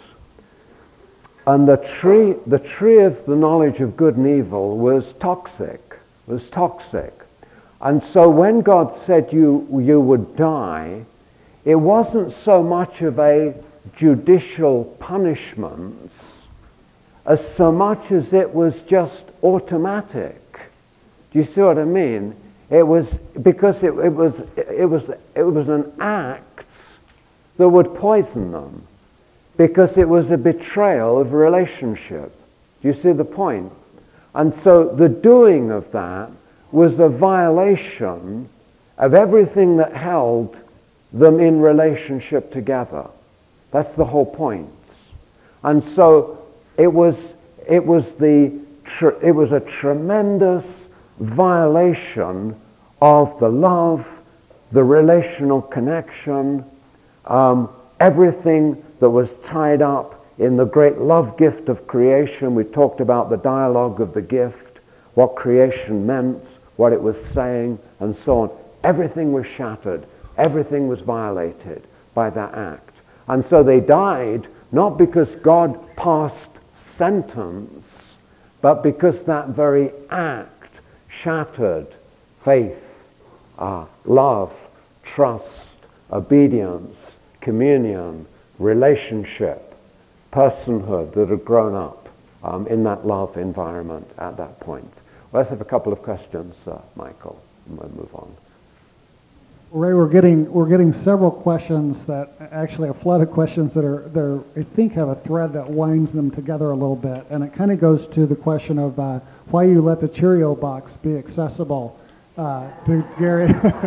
and the tree, the tree of the knowledge of good and evil was toxic, was toxic. And so when God said you, you would die, it wasn't so much of a judicial punishment as so much as it was just automatic. Do you see what I mean? It was because it, it was it was it was an act that would poison them, because it was a betrayal of relationship. Do you see the point? And so the doing of that was a violation of everything that held them in relationship together. That's the whole point. And so it was it was the tr- it was a tremendous violation of the love, the relational connection, Um, everything that was tied up in the great love gift of creation. We talked about the dialogue of the gift, what creation meant, what it was saying, and so on. Everything was shattered. Everything was violated by that act. And so they died, not because God passed sentence, but because that very act shattered faith, uh, love, trust, obedience, communion, relationship. personhood that had grown up um, in that love environment at that point. Let's have a couple of questions, uh, Michael, and we'll move on. Ray, we're getting we're getting several questions that actually a flood of questions that are that are, I think have a thread that winds them together a little bit, and it kind of goes to the question of uh, why you let the Cheerio box be accessible uh, to Gary.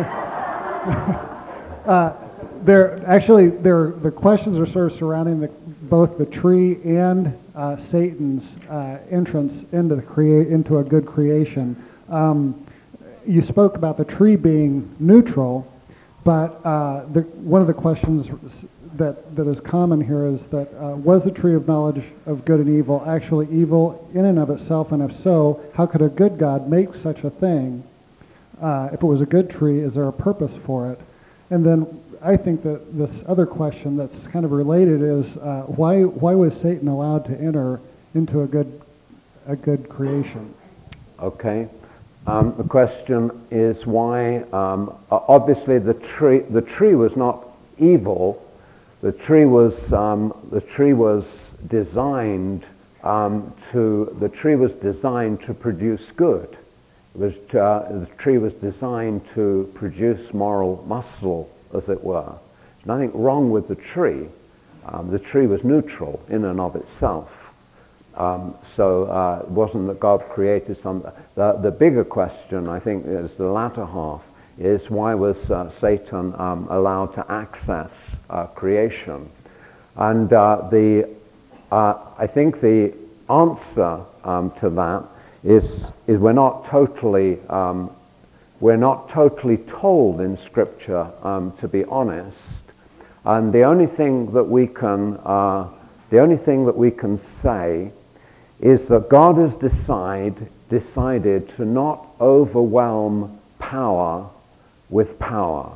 uh, there actually there the questions are sort of surrounding the, both the tree and uh, Satan's uh, entrance into the create into a good creation. Um, you spoke about the tree being neutral. But uh, the, one of the questions that, that is common here is that uh, was the tree of knowledge of good and evil actually evil in and of itself? And if so, how could a good God make such a thing? Uh, if it was a good tree, is there a purpose for it? And then I think that this other question that's kind of related is uh, why why was Satan allowed to enter into a good a good creation? Okay. Um, the question is why, um, obviously the tree, the tree was not evil. The tree was, um, the tree was designed um, to, the tree was designed to produce good. It was, uh, the tree was designed to produce moral muscle, as it were. There's nothing wrong with the tree. Um, the tree was neutral in and of itself. Um, so uh, it wasn't that God created something. The, the bigger question, I think, is the latter half, is why was uh, Satan um, allowed to access uh, creation? And uh, the, uh, I think the answer um, to that is, is we're not totally, um, we're not totally told in Scripture, um, to be honest. And the only thing that we can, uh, the only thing that we can say is that God has decide, decided to not overwhelm power with power.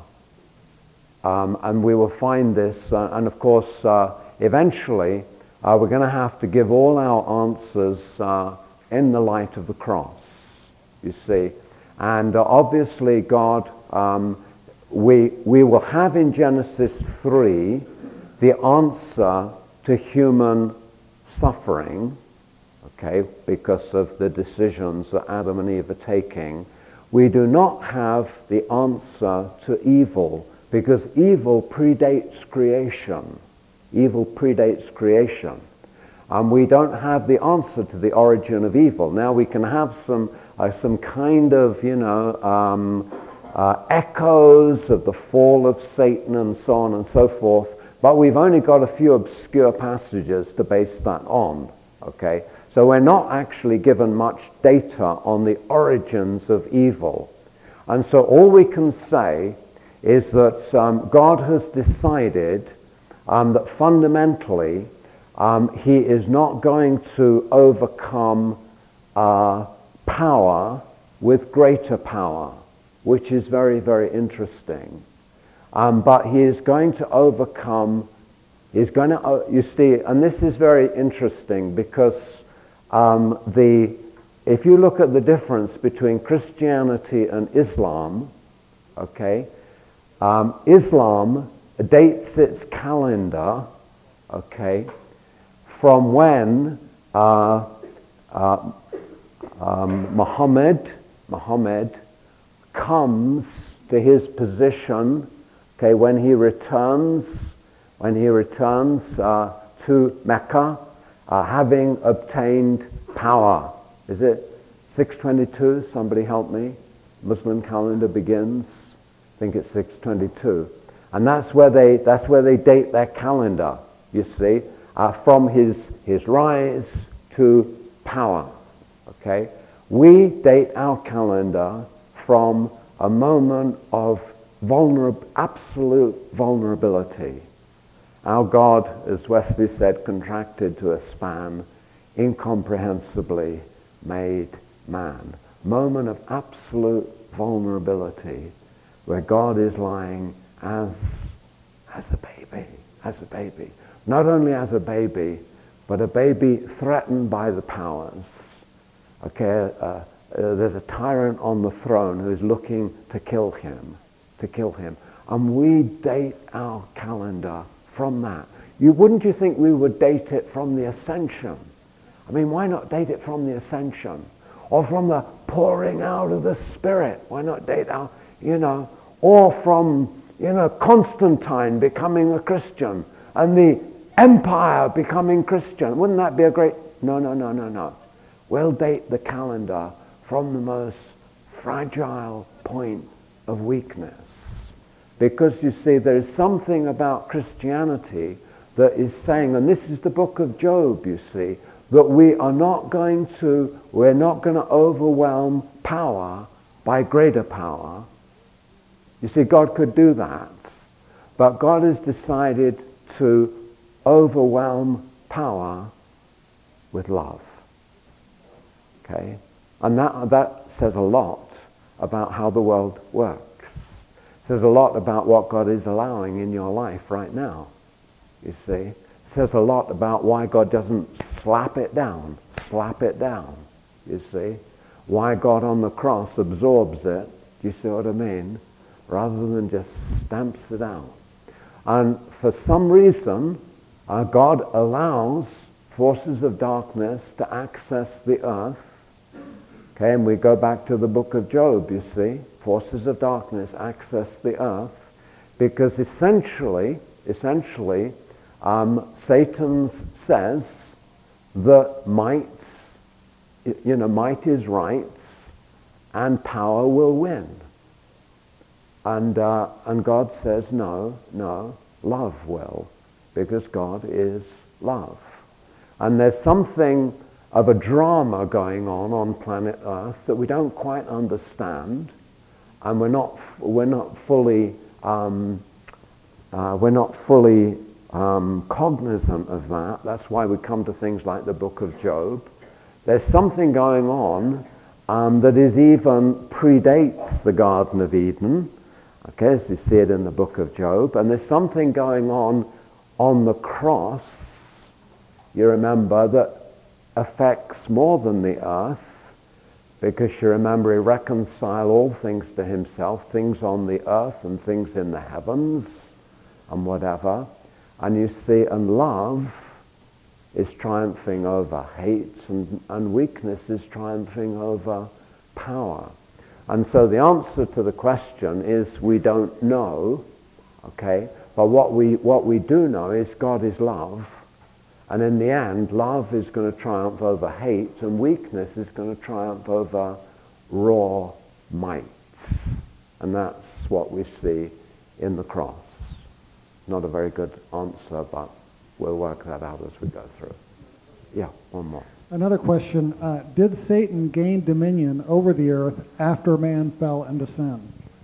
Um, and we will find this, uh, and of course, uh, eventually, uh, we're going to have to give all our answers uh, in the light of the cross, you see. And uh, obviously, God, um, we, we will have in Genesis three the answer to human suffering, okay, because of the decisions that Adam and Eve are taking. We do not have the answer to evil, because evil predates creation. Evil predates creation. And we don't have the answer to the origin of evil. Now we can have some, uh, some kind of, you know, um, uh, echoes of the fall of Satan and so on and so forth, but we've only got a few obscure passages to base that on, okay? So we're not actually given much data on the origins of evil. And so all we can say is that um, God has decided um, that fundamentally um, he is not going to overcome uh, power with greater power, which is very, very interesting. Um, but he is going to overcome, he's going to, uh, you see, and this is very interesting because Um, the, if you look at the difference between Christianity and Islam, okay, um, Islam dates its calendar, okay, from when uh, uh, um, Muhammad, Muhammad comes to his position, okay, when he returns, when he returns uh, to Mecca, Uh, having obtained power. Is it six twenty-two? Somebody help me. Muslim calendar begins. I think it's six twenty-two, and that's where they that's where they date their calendar. You see, uh, from his his rise to power. Okay, we date our calendar from a moment of vulnerab- absolute vulnerability. Our God, as Wesley said, contracted to a span, incomprehensibly made man. Moment of absolute vulnerability, where God is lying as, as a baby, as a baby. Not only as a baby, but a baby threatened by the powers. Okay, uh, uh, there's a tyrant on the throne who is looking to kill him, to kill him. And we date our calendar from that. You wouldn't you think we would date it from the ascension? I mean, why not date it from the ascension? Or from the pouring out of the Spirit? Why not date out, you know, or from, you know, Constantine becoming a Christian and the empire becoming Christian? Wouldn't that be a great... No, no, no, no, no. We'll date the calendar from the most fragile point of weakness. Because you see, there is something about Christianity that is saying, and this is the book of Job, you see, that we are not going to, we're not going to overwhelm power by greater power. You see, God could do that, but God has decided to overwhelm power with love. Okay? And that, that says a lot about how the world works. It says a lot about what God is allowing in your life right now, you see. It says a lot about why God doesn't slap it down, slap it down, you see. Why God on the cross absorbs it, do you see what I mean? Rather than just stamps it out. And for some reason, uh, God allows forces of darkness to access the earth. Okay, and we go back to the book of Job, you see. Forces of darkness access the earth because essentially, essentially, um, Satan says that might, you know, might is right and power will win. And, uh, and God says, no, no, love will, because God is love. And there's something of a drama going on on planet Earth that we don't quite understand, and we're not, we're not fully, um, uh, we're not fully um, cognizant of that. That's why we come to things like the book of Job. There's something going on um, that is even predates the Garden of Eden. Okay, as you see it in the book of Job. And there's something going on on the cross, you remember, that affects more than the earth, because you remember he reconciled all things to himself, things on the earth and things in the heavens and whatever. And you see, and love is triumphing over hate, and, and weakness is triumphing over power. And so the answer to the question is we don't know, okay? But what we, what we do know is God is love. And in the end, love is going to triumph over hate, and weakness is going to triumph over raw might. And that's what we see in the cross. Not a very good answer, but we'll work that out as we go through. Yeah, one more. Another question, uh, did Satan gain dominion over the earth after man fell into sin?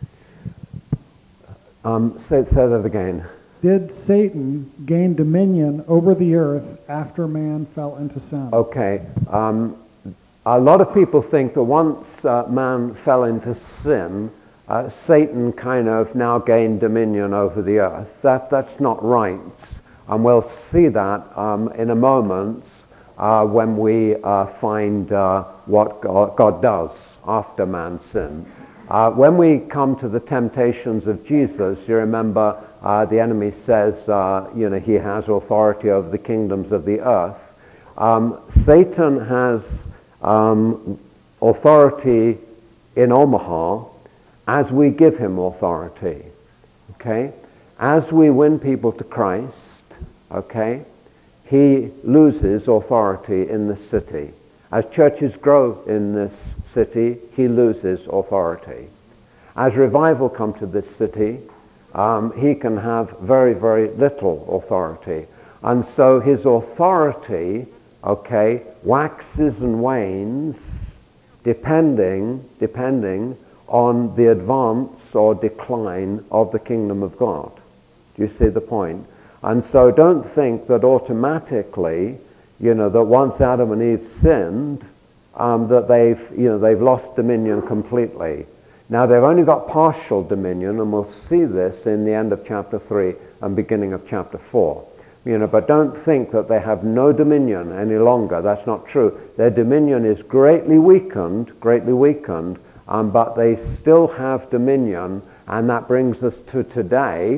Um, say, say that again. Did Satan gain dominion over the earth after man fell into sin? Okay. Um, a lot of people think that once uh, man fell into sin, uh, Satan kind of now gained dominion over the earth. That, that's not right. And we'll see that um, in a moment. Uh, when we uh, find uh, what God, God does after man sinned. Uh, when we come to the temptations of Jesus, you remember uh, the enemy says, uh, you know, he has authority over the kingdoms of the earth. Um, Satan has um, authority in Omaha as we give him authority, okay? As we win people to Christ, okay, he loses authority in this city. As churches grow in this city, he loses authority. As revival comes to this city, um, he can have very, very little authority. And so his authority, okay, waxes and wanes depending, depending on the advance or decline of the kingdom of God. Do you see the point? And so don't think that automatically, you know, that once Adam and Eve sinned, um, that they've, you know, they've lost dominion completely. Now they've only got partial dominion, and we'll see this in the end of chapter three and beginning of chapter four. You know, but don't think that they have no dominion any longer. That's not true. Their dominion is greatly weakened, greatly weakened, um, but they still have dominion, and that brings us to today.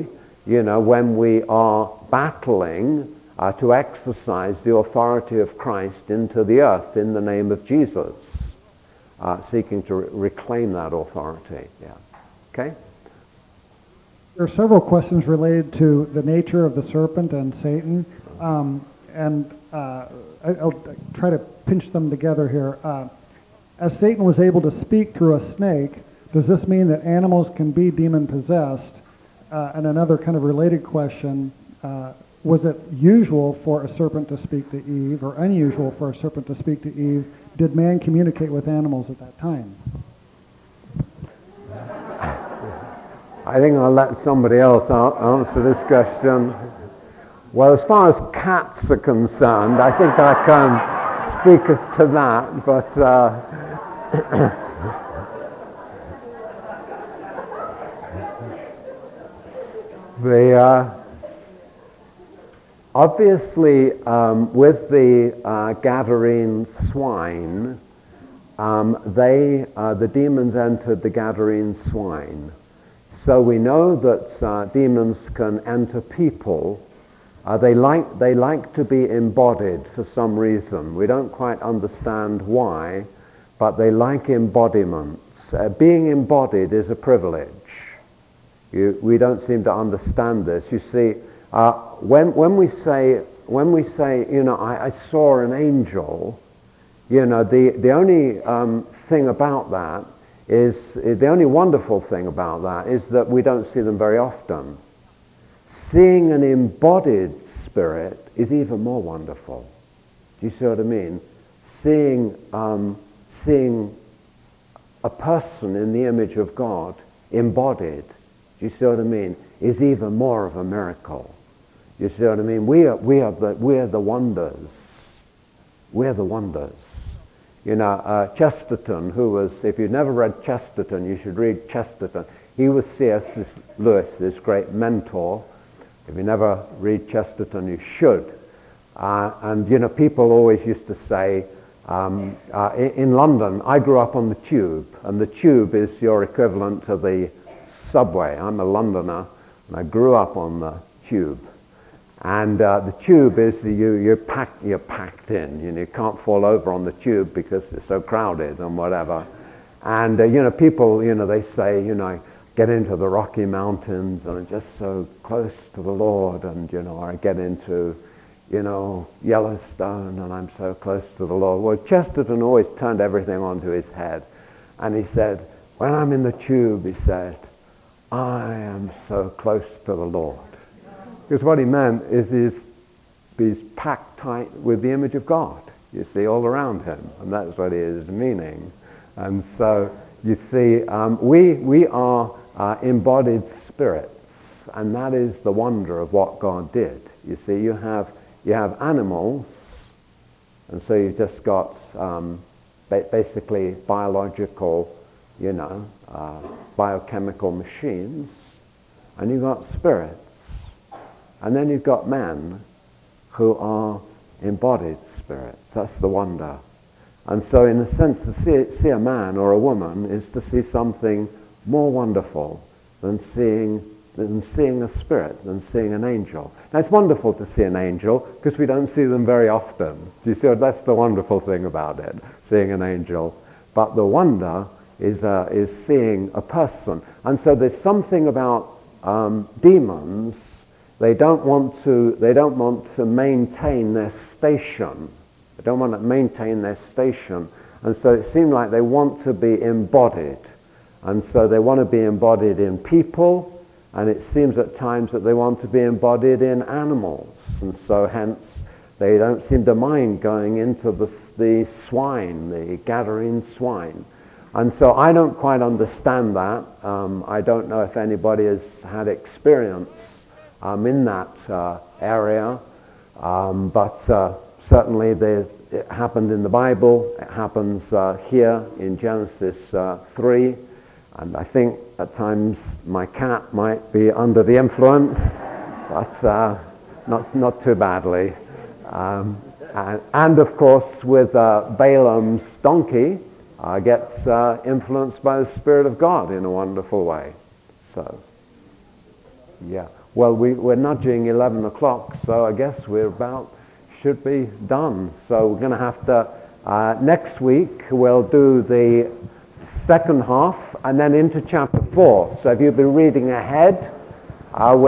you know, when we are battling uh, to exercise the authority of Christ into the earth in the name of Jesus, uh, seeking to re- reclaim that authority. Yeah. Okay? There are several questions related to the nature of the serpent and Satan, um, and uh, I, I'll try to pinch them together here. Uh, as Satan was able to speak through a snake, does this mean that animals can be demon-possessed? Uh, and another kind of related question, uh, was it usual for a serpent to speak to Eve, or unusual for a serpent to speak to Eve? Did man communicate with animals at that time? I think I'll let somebody else answer this question. Well, as far as cats are concerned, I think I can speak to that, but uh, the uh, obviously um, with the uh, Gadarene swine, um, they uh, the demons entered the Gadarene swine. So we know that uh, demons can enter people. Uh, they like they like to be embodied for some reason. We don't quite understand why, but they like embodiments. Uh, being embodied is a privilege. You, we don't seem to understand this. You see, uh, when when we say when we say, you know, I, I saw an angel, you know, the the only um, thing about that is the only wonderful thing about that is that we don't see them very often. Seeing an embodied spirit is even more wonderful. Do you see what I mean? Seeing um, seeing a person in the image of God embodied, do you see what I mean, is even more of a miracle. You see what I mean? We are we are the we are the wonders. We're the wonders. You know, uh, Chesterton, who was, if you've never read Chesterton, you should read Chesterton. He was C S Lewis's great mentor. If you never read Chesterton, you should. Uh, and, you know, people always used to say, um, uh, in, in London, I grew up on the Tube, and the Tube is your equivalent to the subway. I'm a Londoner, and I grew up on the Tube. And uh, the tube is the, you, you're, pack, you're packed in. You know, you can't fall over on the tube because it's so crowded and whatever. And, uh, you know, people, you know, they say, you know, get into the Rocky Mountains and I'm just so close to the Lord. And, you know, or I get into, you know, Yellowstone and I'm so close to the Lord. Well, Chesterton always turned everything onto his head. And he said, when I'm in the tube, he said, I am so close to the Lord. Because what he meant is he's, he's packed tight with the image of God, you see, all around him. And that's what he is meaning. And so, you see, um, we, we are uh, embodied spirits. And that is the wonder of what God did. You see, you have, you have animals, and so you've just got um, ba- basically biological, you know, uh, biochemical machines, and you've got spirits. And then you've got men who are embodied spirits. That's the wonder. And so in a sense, to see, see a man or a woman is to see something more wonderful than seeing, than seeing a spirit, than seeing an angel. Now it's wonderful to see an angel because we don't see them very often. Do you see? That's the wonderful thing about it, seeing an angel. But the wonder is, uh, is seeing a person. And so there's something about um, demons. They don't want to, they don't want to maintain their station. They don't want to maintain their station. And so it seemed like they want to be embodied. And so they want to be embodied in people, and it seems at times that they want to be embodied in animals. And so hence they don't seem to mind going into the, the swine, the Gadarene swine. And so I don't quite understand that. Um, I don't know if anybody has had experience Um, in that uh, area, um, but uh, certainly there, it happened in the Bible. It happens uh, here in Genesis uh, three, and I think at times my cat might be under the influence, but uh, not not too badly. Um, and, and of course, with uh, Balaam's donkey, uh, gets uh, influenced by the Spirit of God in a wonderful way. So, yeah. well, we, we're nudging eleven o'clock, so I guess we're about, should be done. So we're going to have to, uh, next week, we'll do the second half and then into chapter four. So if you've been reading ahead, uh,